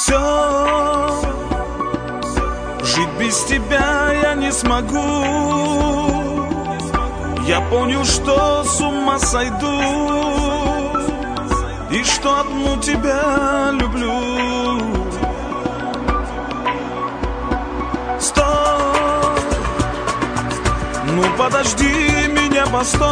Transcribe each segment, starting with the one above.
Все, жить без тебя я не смогу. Я понял, что с ума сойду, и что одну тебя люблю. Стой, ну подожди меня, постой,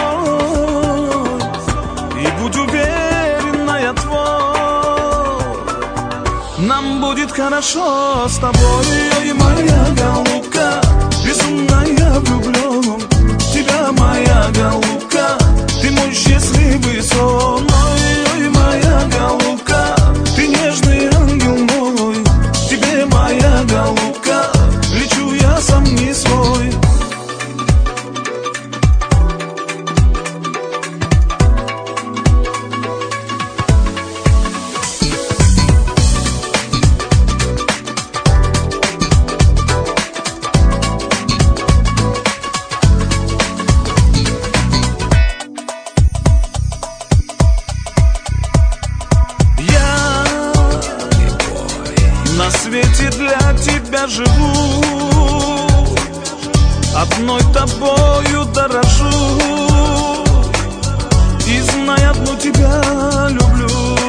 и будь уверена, я твой. Нам будет хорошо с тобой. Ой, моя голубка, безумная влюблен в тебя, моя голубка, ты мой счастливый сон. Ой, моя голубка, ты нежный ангел мой, тебе, моя голубка, лечу я сам не свой. На свете для тебя живу, одной тобою дорожу, и знай, одну тебя люблю.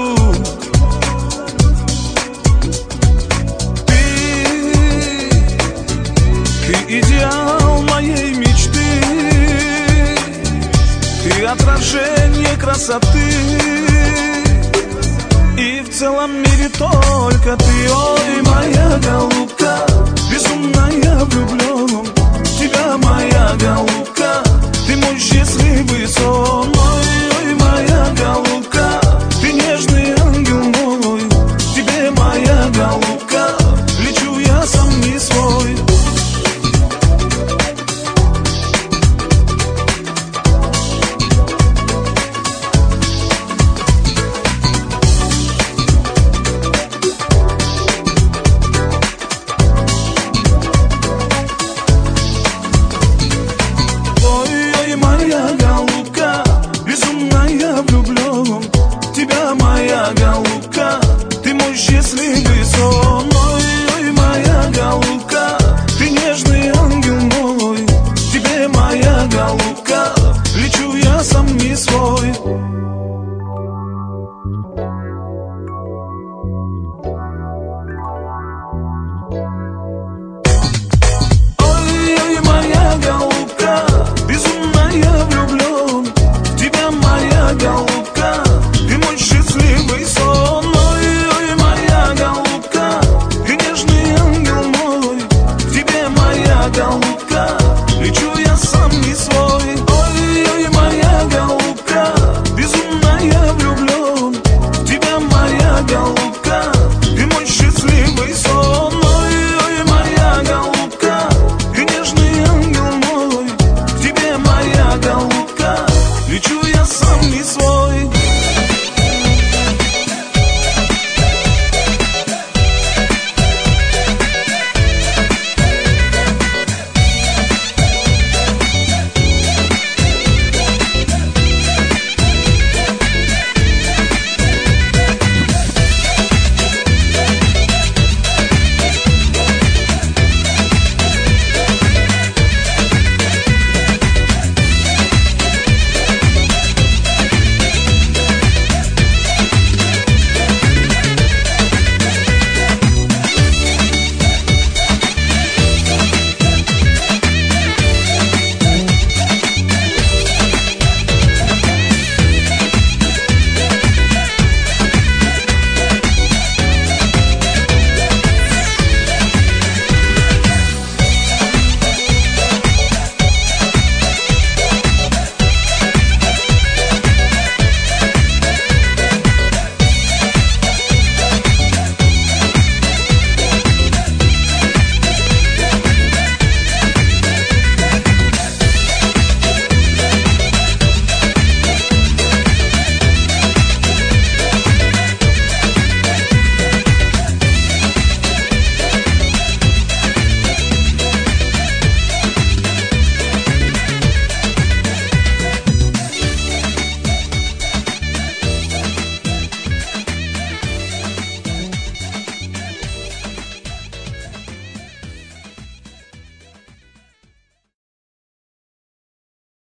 Ты идеал моей мечты, ты отражение красоты, и в целом мире только ты. Ой, моя голубка, безумная влюблен в тебя, моя голубка, ты мой счастливый сон. Ой,